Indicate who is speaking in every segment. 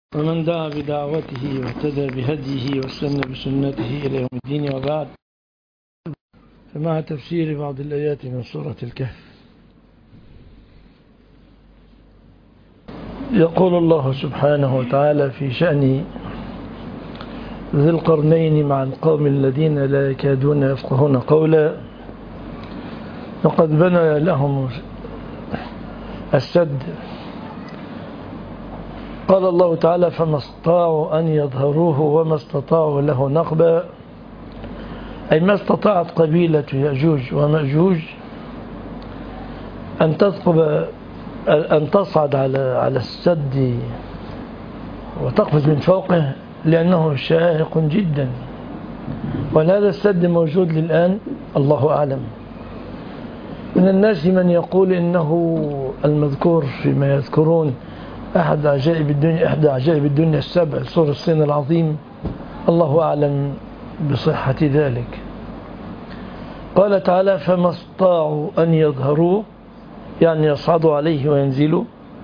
Speaker 1: ومن دعا بدعوته واهتدى بهديه واستنى بسنته إلى يوم الدين، وبعد، فمع تفسير بعض الآيات من سورة الكهف يقول الله سبحانه وتعالى في شأن ذي القرنين مع القوم الذين لا يكادون يفقهون قولا: لقد بنى لهم السد. قال الله تعالى: فما استطاعوا أن يظهروه وما استطاعوا له نقبا، أي ما استطاعت قبيلة يأجوج ومأجوج أن تصعد على السد وتقفز من فوقه، لأنه شاهق جدا، وهذا السد موجود للآن، الله أعلم. من الناس من يقول إنه المذكور فيما يذكرون أحد إحدى عجائب الدنيا السبع، سور الصين العظيم، الله أعلم بصحة ذلك. قال تعالى: فما استطاعوا أن يظهروه، يعني يصعدوا عليه وينزلوا،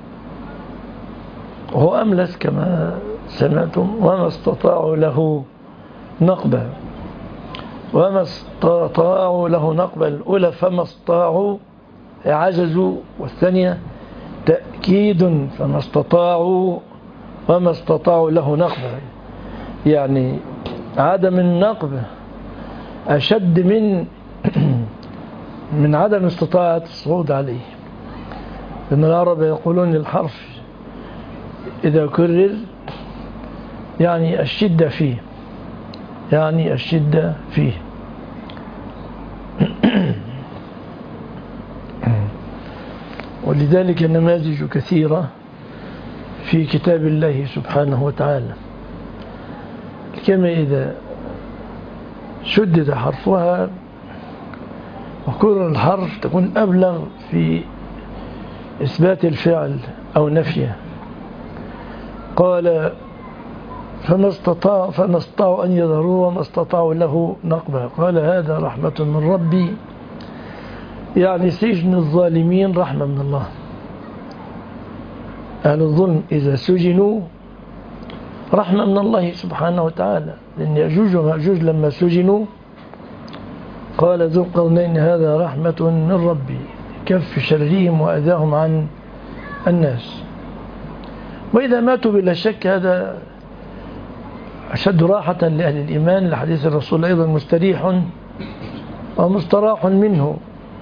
Speaker 1: وهو أملس كما سمعتم، وما استطاعوا له نقبا. وما استطاعوا له نقبا الأولى فما استطاعوا عجزوا، والثانية تأكيد فما استطاعوا وما استطاعوا له نقبا، يعني عدم النقب أشد من عدم استطاعة الصعود عليه. لأن العرب يقولون الحرف إذا كرر يعني الشدة فيه، يعني الشدة فيه. ولذلك نماذج كثيرة في كتاب الله سبحانه وتعالى، كما إذا شدد حرفها وكرر الحرف تكون أبلغ في إثبات الفعل أو نفيه. قال: فما استطاعوا أن يظهروه وما استطاعوا له نقبا. قال: هذا رحمة من ربي، يعني سجن الظالمين رحمة من الله. أهل الظلم إذا سجنوا رحمة من الله سبحانه وتعالى، لأن يأجوج ومأجوج لما سجنوا قال ذو القرنين: هذا رحمة من ربي، كف شرهم وأذاهم عن الناس. وإذا ماتوا بلا شك هذا أشد راحة لأهل الإيمان، لحديث الرسول أيضا: مستريح ومستراح منه.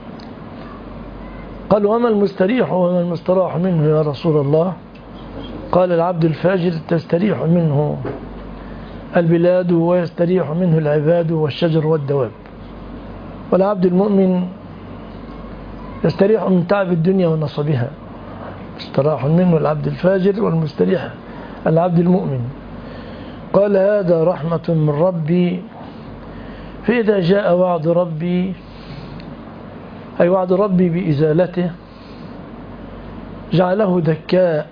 Speaker 1: قال: وما المستريح وما المستراح منه يا رسول الله؟ قال: العبد الفاجر تستريح منه البلاد ويستريح منه العباد والشجر والدواب، والعبد المؤمن يستريح من تعب الدنيا ونصبها. مستراح منه العبد الفاجر، والمستريح العبد المؤمن. قال: هذا رحمة من ربي، فإذا جاء وعد ربي، أي وعد ربي بإزالته، جعله دكاء،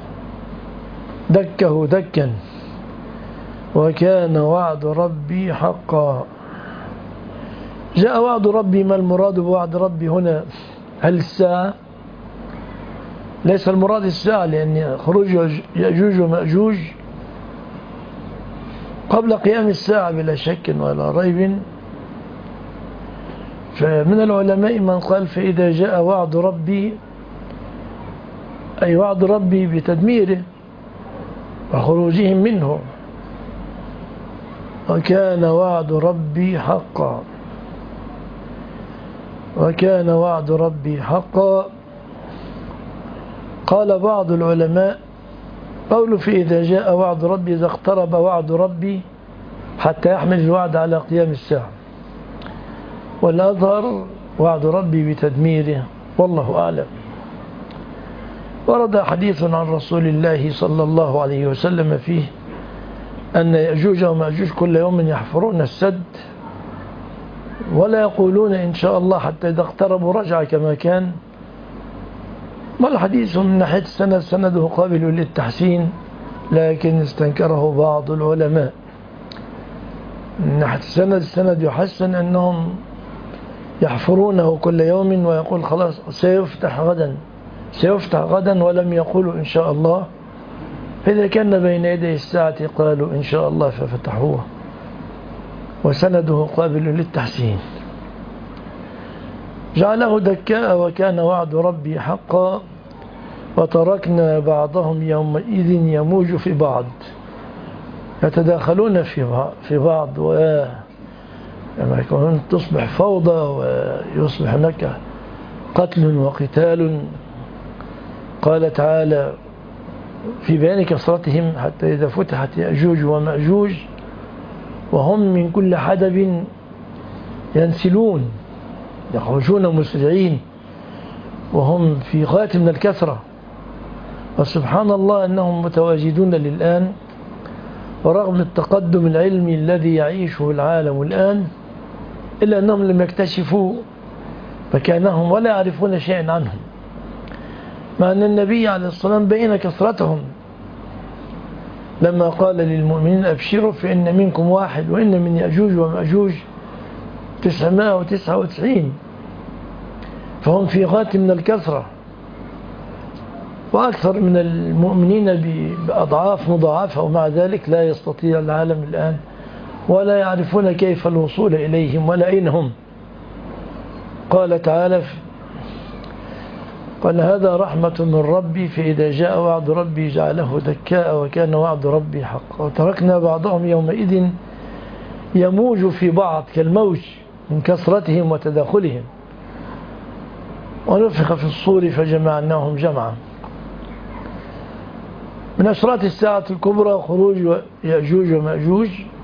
Speaker 1: دكه دكا، وكان وعد ربي حقا. جاء وعد ربي. ما المراد بوعد ربي هنا؟ هل الساعة؟ ليس المراد الساعة، لأن خروج يأجوج ومأجوج قبل قيام الساعة بلا شك ولا ريب. فمن العلماء من قال: فإذا جاء وعد ربي، أي وعد ربي بتدميره وخروجهم منه، وكان وعد ربي حقا، وكان وعد ربي حقا. قال بعض العلماء: قوله فإذا جاء وعد ربي إذا اقترب وعد ربي حتى يحمل الوعد على قيام الساعة، والأظهر وعد ربي بتدميره، والله أعلم. ورد حديث عن رسول الله صلى الله عليه وسلم فيه أن يأجوج ومأجوج كل يوم يحفرون السد، ولا يقولون إن شاء الله حتى إذا اقتربوا رجع كما كان. والحديث من ناحية السند سنده قابل للتحسين، لكن استنكره بعض العلماء. من ناحية السند يحسن أنهم يحفرونه كل يوم، ويقول خلاص سيفتح غدا، ولم يقولوا إن شاء الله. فإذا كان بين يدي الساعة قالوا إن شاء الله ففتحوه، وسنده قابل للتحسين. جعله دكاء وكان وعد ربي حقا، وتركنا بعضهم يومئذ يموج في بعض، يتداخلون في بعض، لما يكون تصبح فوضى ويصبح هناك قتل وقتال. قال تعالى في بيان كثرتهم حتى إذا فتحت يأجوج ومأجوج وهم من كل حدب ينسلون، يخرجون مسرعين وهم في غاية من الكثرة. وسبحان الله أنهم متواجدون للآن، ورغم التقدم العلمي الذي يعيشه العالم الآن إلا أنهم لم يكتشفوا مكانهم ولا يعرفون شيئا عنهم، مع أن النبي عليه الصلاة والسلام بين كثرتهم لما قال للمؤمنين أبشروا فإن منكم واحد وإن من يأجوج ومأجوج 999، فهم في غاية من الكثرة وأكثر من المؤمنين بأضعاف مضاعفة، ومع ذلك لا يستطيع العالم الآن ولا يعرفون كيف الوصول إليهم ولا أين هم. قال تعالى قال هذا رحمة من ربي فإذا جاء وعد ربي جعله دكاء وكان وعد ربي حقا، وتركنا بعضهم يومئذ يموج في بعض كالموج من كثرتهم وتداخلهم، ونفخ في الصور فجمعناهم جمعا. من أشراط الساعة الكبرى خروج يأجوج ومأجوج،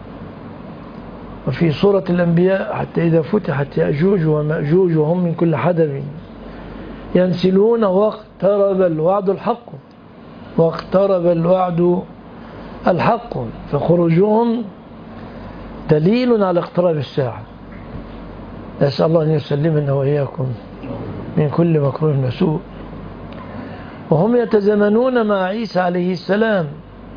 Speaker 1: وفي سورة الأنبياء حتى إذا فتحت يأجوج ومأجوج وهم من كل حدب ينسلون واقترب الوعد الحق، واقترب الوعد الحق، فخروجهم دليل على اقتراب الساعة. نسأل الله أن يسلمنا وإياكم من كل مكروه وسوء. وهم يتزامنون مع عيسى عليه السلام،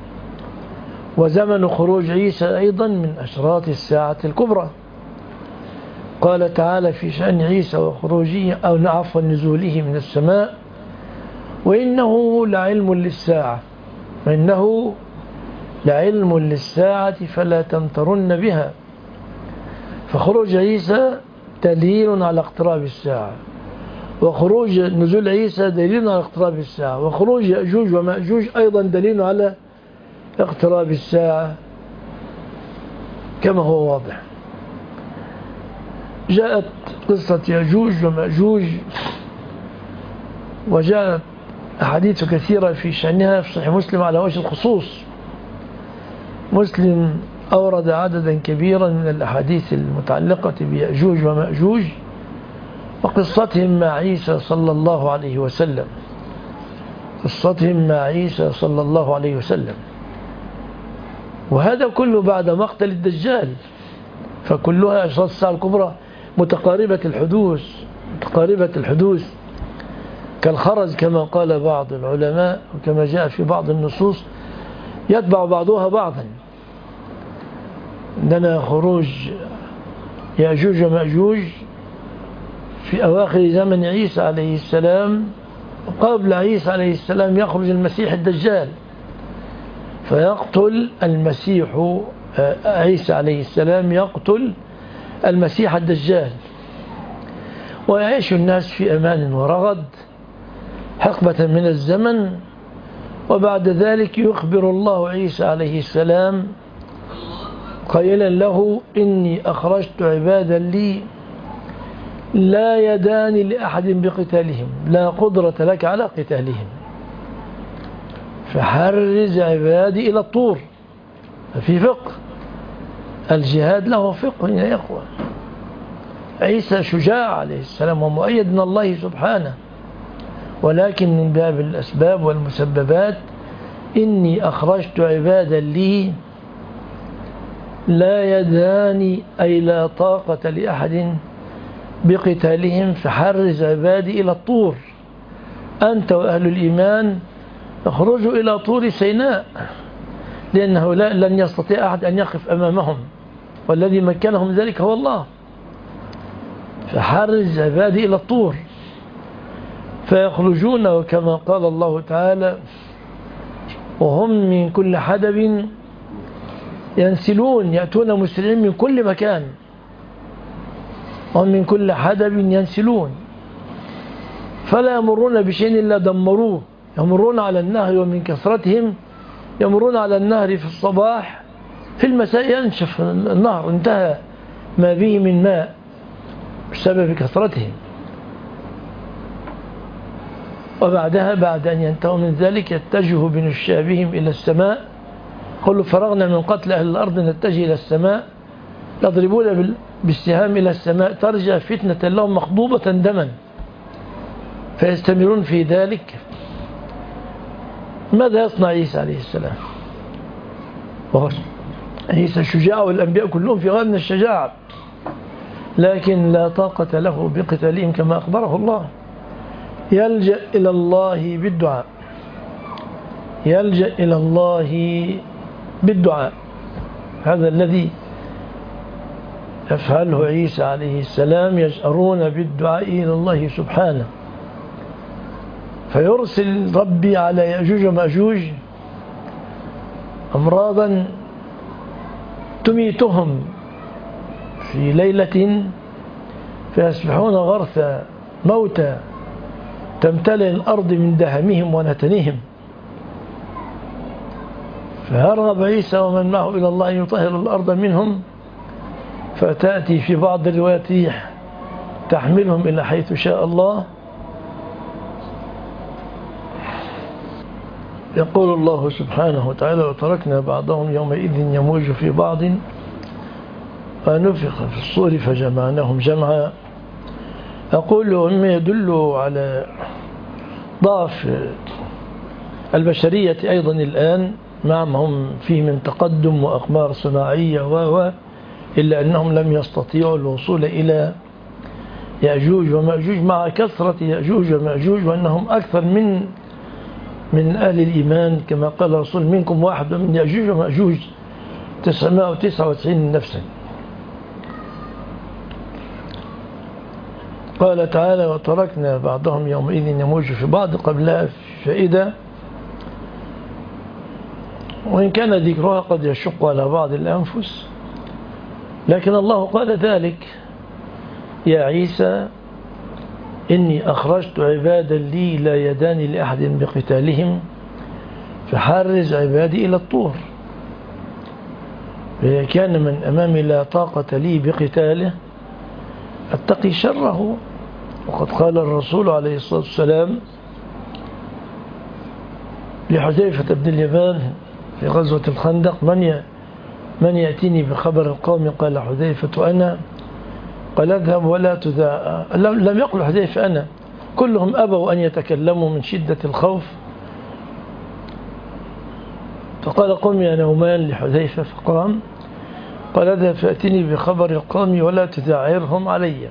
Speaker 1: وزمن خروج عيسى أيضا من أشراط الساعة الكبرى. قال تعالى في شأن عيسى وخروجه أو عفوا نزوله من السماء وإنه لعلم للساعة، وإنه لعلم للساعة فلا تمترن بها. فخروج عيسى دليل على اقتراب الساعة، وخروج نزول عيسى دليل على اقتراب الساعة، وخروج يأجوج ومأجوج أيضا دليل على اقتراب الساعة كما هو واضح. جاءت قصة يأجوج ومأجوج وجاءت أحاديث كثيرة في شأنها في صحيح مسلم على وجه الخصوص. مسلم أورد عددا كبيرا من الأحاديث المتعلقة بيأجوج ومأجوج وقصتهم مع عيسى صلى الله عليه وسلم، قصتهم مع عيسى صلى الله عليه وسلم. وهذا كله بعد مقتل الدجال، فكلها أشراط الساعة الكبرى متقاربة الحدوث كالخرز كما قال بعض العلماء، وكما جاء في بعض النصوص يتبع بعضها بعضا. عندنا خروج يأجوج ومأجوج في أواخر زمن عيسى عليه السلام، قبل عيسى عليه السلام يخرج المسيح الدجال فيقتل المسيح، عيسى عليه السلام يقتل المسيح الدجال، ويعيش الناس في أمان ورغد حقبة من الزمن. وبعد ذلك يخبر الله عيسى عليه السلام قائلا له إني أخرجت عبادا لي لا يدان لأحد بقتالهم، لا قدرة لك على قتالهم، فحرز عبادي إلى الطور. في فقه الجهاد له فقه يا إخوة. عيسى شجاع عليه السلام ومؤيد من الله سبحانه، ولكن من باب الأسباب والمسببات إني أخرجت عبادا لي لا يدان أي لا طاقة لأحد بقتالهم، فحرز عبادي إلى الطور. أنت وأهل الإيمان اخرجوا إلى طور سيناء، لأنه لن يستطيع أحد أن يقف أمامهم، والذي مكنهم ذلك هو الله. فحرز عبادي إلى الطور فيخرجون، وكما قال الله تعالى وهم من كل حدب ينسلون، يأتون مسرعين من كل مكان، وهم من كل حدب ينسلون، فلا يمرون بشيء إلا دمروه. يمرون على النهر، ومن كثرتهم يمرون على النهر في الصباح، في المساء ينشف النهر، انتهى ما به من ماء بسبب كثرتهم. وبعدها بعد أن ينتهوا من ذلك يتجهوا بنشابهم إلى السماء، قالوا فرغنا من قتل أهل الأرض نتجه إلى السماء، يضربون بالسهام إلى السماء ترجع فتنة لهم مخضوبة دما، فيستمرون في ذلك. ماذا يصنع عيسى عليه السلام؟ عيسى شجاع، والأنبياء كلهم في غاية من الشجاعة، لكن لا طاقة له بقتالهم كما أخبره الله. يلجأ إلى الله بالدعاء، يلجأ إلى الله بالدعاء. هذا الذي يفعله عيسى عليه السلام، يجأرون بالدعاء إلى الله سبحانه، فيرسل ربي على يأجوج ومأجوج أمراضا تميتهم في ليلة، فيصبحون غرثا موتى، تمتلئ الأرض من دهمهم ونتنهم. فهرب عيسى ومن معه إلى الله أن يطهر الأرض منهم، فتأتي في بعض الروايات ريح تحملهم إلى حيث شاء الله. يقول الله سبحانه وتعالى: وتركنا بعضهم يومئذ يموج في بعض ونفخ في الصور فجمعناهم جمعا. أقول مما يدل على ضعف البشرية أيضا الآن مع ما هم فيه من تقدم وأقمار صناعية إلا أنهم لم يستطيعوا الوصول إلى يأجوج ومأجوج، مع كثرة يأجوج ومأجوج، وأنهم أكثر من أهل الإيمان، كما قال الرسول: منكم واحد ومن يأجوج ومأجوج 999 نفسا. قال تعالى: وتركنا بعضهم يومئذ يموج في بعض، قبلها فائدة، وإن كان ذكرها قد يشق على بعض الأنفس، لكن الله قال ذلك: يا عيسى إني أخرجت عبادا لي لا يدان لأحد بقتالهم فحرز عبادي إلى الطور. كان من أمامي لا طاقة لي بقتاله أتقي شره. وقد قال الرسول عليه الصلاة والسلام لحذيفة بن اليمان في غزوة الخندق: من يأتيني بخبر القوم؟ قال حذيفة: أنا. قال: اذهب ولا تذاع. لم يقل حذيفة أنا، كلهم أبوا أن يتكلموا من شدة الخوف. فقال: قم يا نومان لحذيفة، فقام. قال: اذهب فأتني بخبر القوم ولا تذاعرهم علي.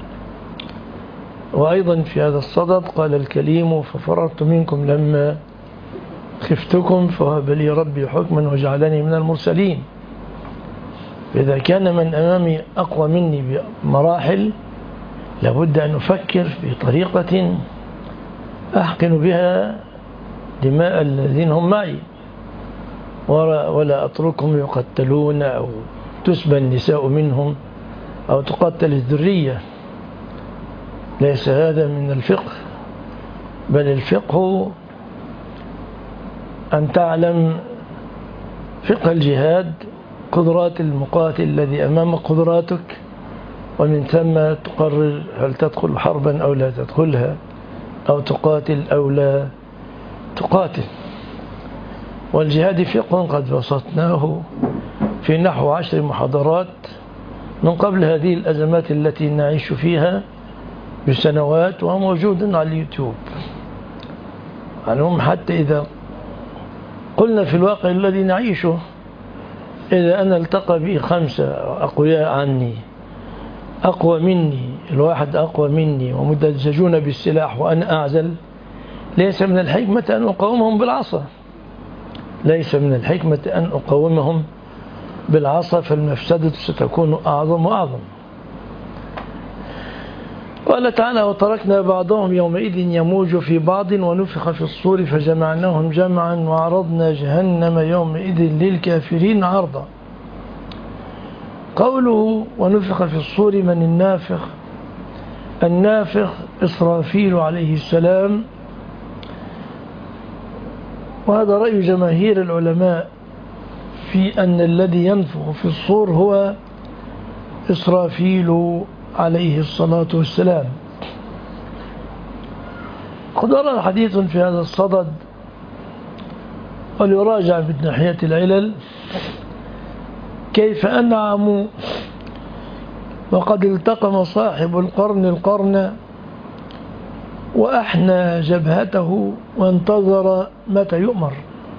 Speaker 1: وأيضا في هذا الصدد قال الكليم: ففررت منكم لما خفتكم فوهب لي ربي حكما وجعلني من المرسلين. فإذا كان من أمامي أقوى مني بمراحل، لابد أن أفكر في طريقة أحقن بها دماء الذين هم معي، ولا أتركهم يقتلون أو تسبى النساء منهم أو تقتل الذرية. ليس هذا من الفقه، بل الفقه أن تعلم فقه الجهاد، قدرات المقاتل الذي أمامك قدراتك، ومن ثم تقرر هل تدخل حربا أو لا تدخلها، أو تقاتل أو لا تقاتل. والجهاد فقه قد بسطناه في نحو 10 محاضرات من قبل هذه الأزمات التي نعيش فيها بسنوات، وهو موجود على اليوتيوب. عنهم حتى إذا قلنا في الواقع الذي نعيشه، إذا أنا التقى بي 5 أقوياء عني أقوى مني، الواحد أقوى مني ومدججون بالسلاح وأنا أعزل، ليس من الحكمة أن أقاومهم بالعصا، ليس من الحكمة أن أقاومهم بالعصا، فالمفسدة ستكون أعظم وأعظم. قال تعالى: وتركنا بعضهم يومئذ يموج في بعض ونفخ في الصور فجمعناهم جمعا وعرضنا جهنم يومئذ للكافرين عرضا. قوله ونفخ في الصور من النافخ؟ النافخ إسرافيل عليه السلام، وهذا رأي جماهير العلماء في أن الذي ينفخ في الصور هو إسرافيل عليه الصلاة والسلام. قد ورد حديث في هذا الصدد وليراجع من ناحية العلل: كيف أنعم وقد التقم صاحب القرن القرن وأحنى جبهته وانتظر متى يؤمر.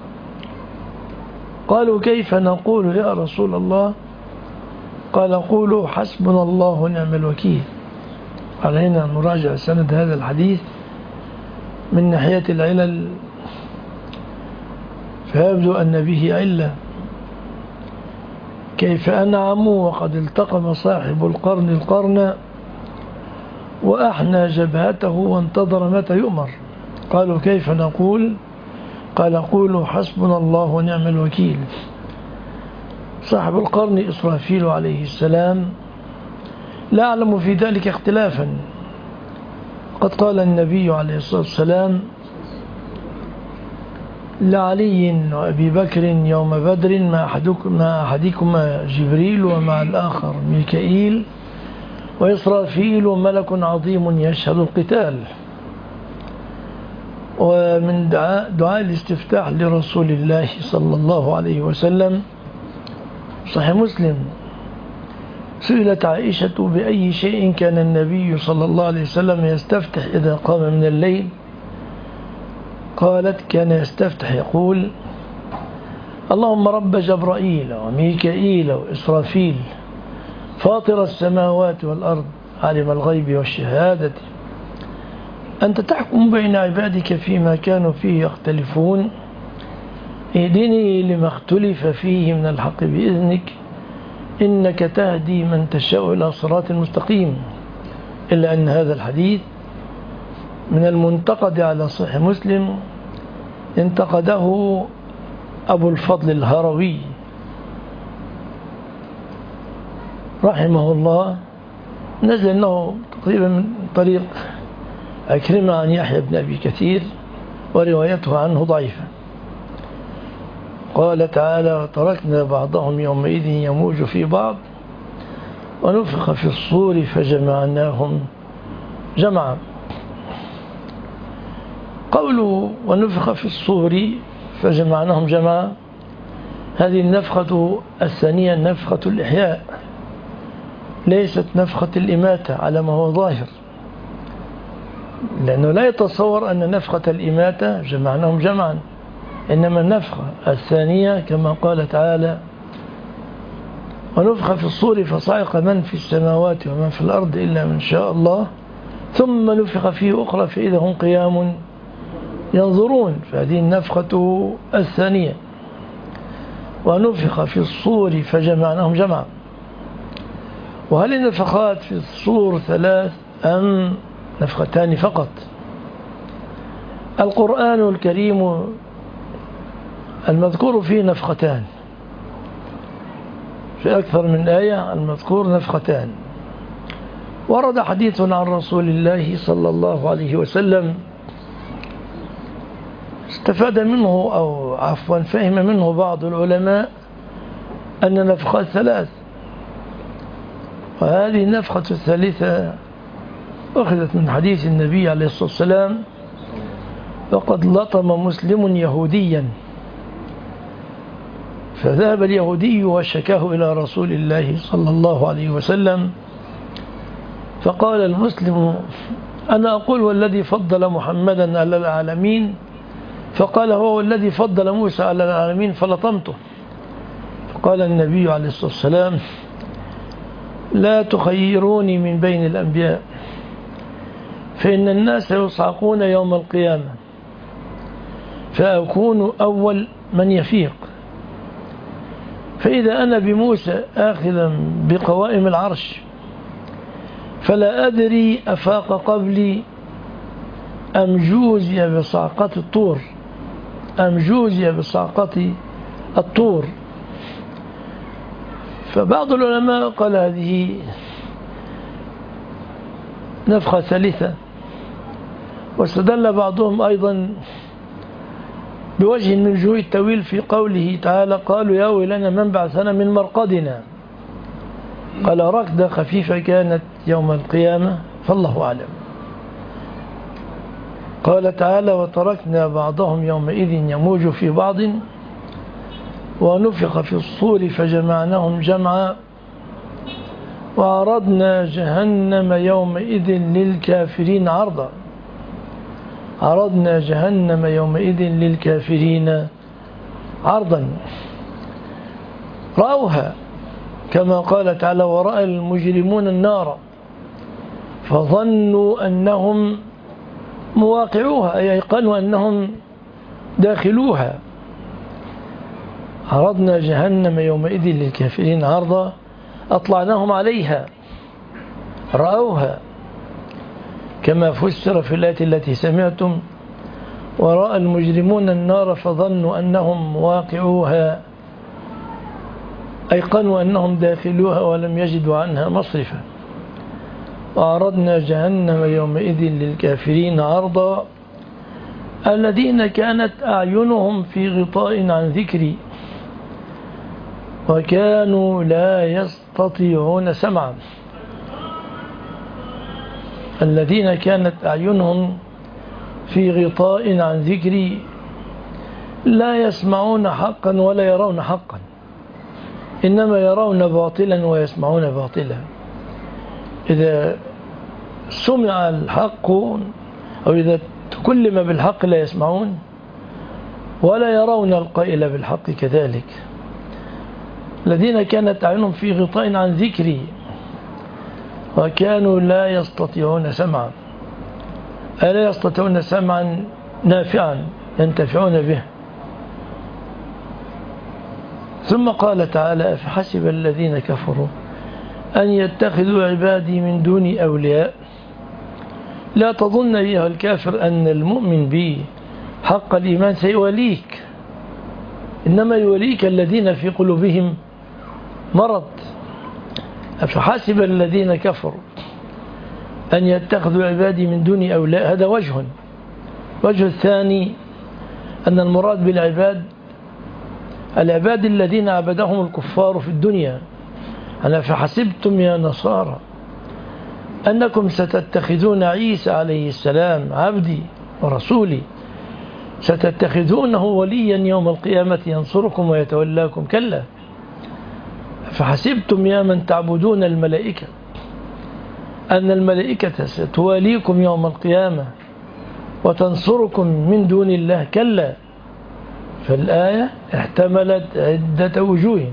Speaker 1: قالوا: كيف نقول يا رسول الله؟ قال: قولوا حسبنا الله ونعم الوكيل. علينا أن نراجع سند هذا الحديث من ناحية العلل، فيبدو أن به علة. كيف أنعم وقد التقم صاحب القرن القرن وأحنى جبهته وانتظر متى يؤمر. قالوا: كيف نقول؟ قال: قولوا حسبنا الله ونعم الوكيل. صاحب القرن إسرافيل عليه السلام، لا أعلم في ذلك اختلافا. قد قال النبي عليه الصلاة والسلام لعلي وأبي بكر يوم بدر: ما أحدكما جبريل ومع الآخر ميكائيل وإسرافيل ملك عظيم يشهد القتال. ومن دعاء الاستفتاح لرسول الله صلى الله عليه وسلم صحيح مسلم: سئلت عائشة بأي شيء كان النبي صلى الله عليه وسلم يستفتح إذا قام من الليل؟ قالت: كان يستفتح يقول: اللهم رب جبرائيل وميكائيل وإسرافيل فاطر السماوات والأرض عالم الغيب والشهادة أنت تحكم بين عبادك فيما كانوا فيه يختلفون اهدني لما اختلف فيه من الحق بإذنك إنك تهدي من تشاء إلى صراط مستقيم. إلا أن هذا الحديث من المنتقد على صحيح مسلم انتقده أبو الفضل الهروي رحمه الله، نزل أنه تقريبا من طريق عكرمة عن يحيى بن أبي كثير وروايته عنه ضعيفة. قال تعالى: وتركنا بعضهم يومئذ يموج في بعض ونفخ في الصور فجمعناهم جمعا. قوله ونفخ في الصور فجمعناهم جمعا، هذه النفخة الثانية نفخة الإحياء، ليست نفخة الإماتة على ما هو ظاهر، لأنه لا يتصور أن نفخة الإماتة جمعناهم جمعا، إنما النفخة الثانية كما قال تعالى: ونفخ في الصور فصعق من في السماوات ومن في الأرض إلا من شاء الله ثم نفخ فيه أخرى فإذا هم قيام ينظرون. فهذه النفخة الثانية. ونفخ في الصور فجمعناهم جمعا. وهل النفخات في الصور ثلاث أم نفختان فقط؟ القرآن الكريم المذكور فيه نفختان، في أكثر من آية المذكور نفختان. ورد حديث عن رسول الله صلى الله عليه وسلم استفاد منه أو عفوا فهم منه بعض العلماء أن نفخات ثلاث، وهذه النفخة الثالثة أخذت من حديث النبي عليه الصلاة والسلام: وقد لطم مسلم يهوديا، فذهب اليهودي وشكاه إلى رسول الله صلى الله عليه وسلم، فقال المسلم: أنا أقول والذي فضل محمدا على العالمين، فقال هو والذي فضل موسى على العالمين فلطمته. فقال النبي عليه الصلاة والسلام: لا تخيروني من بين الأنبياء، فإن الناس يصعقون يوم القيامة فأكون أول من يفيق، فإذا أنا بموسى آخذا بقوائم العرش فلا أدري أفاق قبلي أم جوزي بصعقة الطور، أم جوزي بصعقة الطور. فبعض العلماء قال هذه نفخة ثالثة، واستدل بعضهم أيضا بوجه من وجوه التأويل في قوله تعالى قالوا يا ويلنا من بعثنا من مرقدنا، قال ركضة خفيفة كانت يوم القيامة فالله أعلم. قال تعالى وتركنا بعضهم يومئذ يموج في بعض ونفخ في الصور فجمعناهم جمعا وعرضنا جهنم يومئذ للكافرين عرضا، عرضنا جهنم يومئذ للكافرين عرضا. رأوها كما قال تعالى ورأى المجرمون النار فظنوا أنهم مواقعوها، أي أيقنوا أنهم داخلوها. عرضنا جهنم يومئذ للكافرين عرضا أطلعناهم عليها، رأوها كما فسر في الآية التي سمعتم ورأى المجرمون النار فظنوا أنهم واقعوها، أيقنوا أنهم داخلوها ولم يجدوا عنها مصرفا. وعرضنا جهنم يومئذ للكافرين عرضا الذين كانت أعينهم في غطاء عن ذكري وكانوا لا يستطيعون سمعا، الذين كانت أعينهم في غطاء عن ذكري لا يسمعون حقا ولا يرون حقا، إنما يرون باطلا ويسمعون باطلا. إذا سمع الحق أو إذا تكلم بالحق لا يسمعون ولا يرون القائل بالحق كذلك. الذين كانت أعينهم في غطاء عن ذكري وكانوا لا يستطيعون سمعا، ألا يستطيعون سمعا نافعا ينتفعون به. ثم قال تعالى فحسب الذين كفروا أن يتخذوا عبادي من دوني أولياء. لا تظن أيها الكافر أن المؤمن بي حق الإيمان سيوليك، إنما يوليك الذين في قلوبهم مرض. فحسب الذين كفروا أن يتخذوا عبادي من دوني أولياء، هذا وجه. وجه الثاني أن المراد بالعباد العباد الذين عبدهم الكفار في الدنيا. أنا فحسبتم يا نصارى أنكم ستتخذون عيسى عليه السلام عبدي ورسولي ستتخذونه وليا يوم القيامة ينصركم ويتولاكم، كلا فحسبتم يا من تعبدون الملائكة أن الملائكة ستواليكم يوم القيامة وتنصركم من دون الله، كلا. فالآية احتملت عدة وجوه.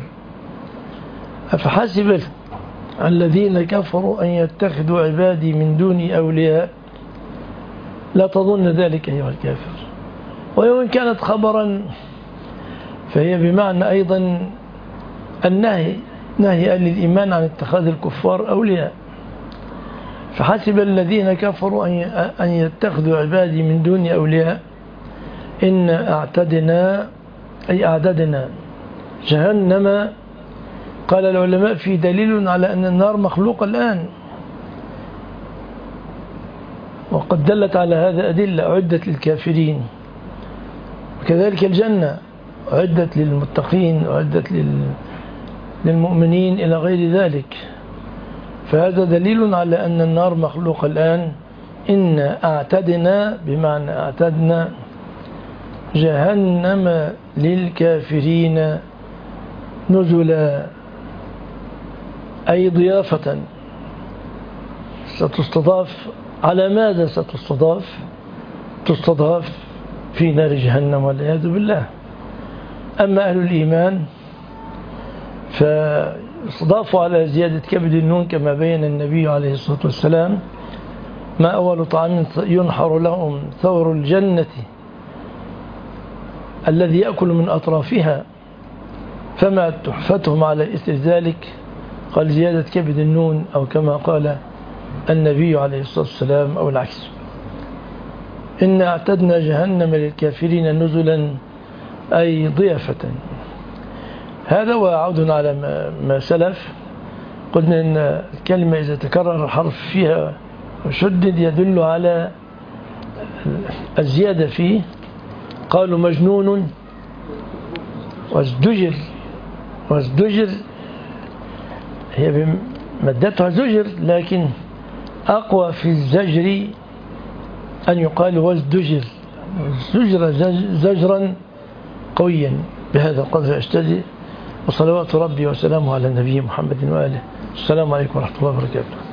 Speaker 1: أفحسب الذين كفروا أن يتخذوا عبادي من دوني أولياء، لا تظن ذلك أيها الكافر. وإن كانت خبرا فهي بمعنى أيضا النهي، نهي أهل الإيمان عن اتخاذ الكفار أولياء. فحسب الذين كفروا أن يتخذوا عبادي من دوني أولياء إن أعتدنا أي أعددنا جهنم. قال العلماء في دليل على أن النار مخلوقة الآن، وقد دلت على هذا أدلة أعدت للكافرين. وكذلك الجنة أعدت للمتقين أعدت للمؤمنين إلى غير ذلك. فهذا دليل على أن النار مخلوقة الآن. إن أعتدنا بمعنى أعتدنا جهنم للكافرين نزلا، أي ضيافة ستستضاف. على ماذا ستستضاف؟ تستضاف في نار جهنم والعياذ بالله. أما أهل الإيمان فاستضافوا على زيادة كبد النون كما بين النبي عليه الصلاة والسلام ما أول طعام ينحر لهم ثور الجنة الذي يأكل من أطرافها، فما تحفتهم على إثر ذلك؟ قال زيادة كبد النون، أو كما قال النبي عليه الصلاة والسلام أو العكس. إن اعتدنا جهنم للكافرين نزلا أي ضيافة. هذا وعود على ما سلف. قلنا إن الكلمة إذا تكرر الحرف فيها وشدد يدل على الزيادة فيه. قالوا مجنون وازدجر. وازدجر هي مدتها زجر، لكن أقوى في الزجر أن يقال وازدجر. زجر زجرا قويا. بهذا القدر أشتدي، وصلوات ربي وسلامه على النبي محمد وآله. السلام عليكم ورحمة الله وبركاته.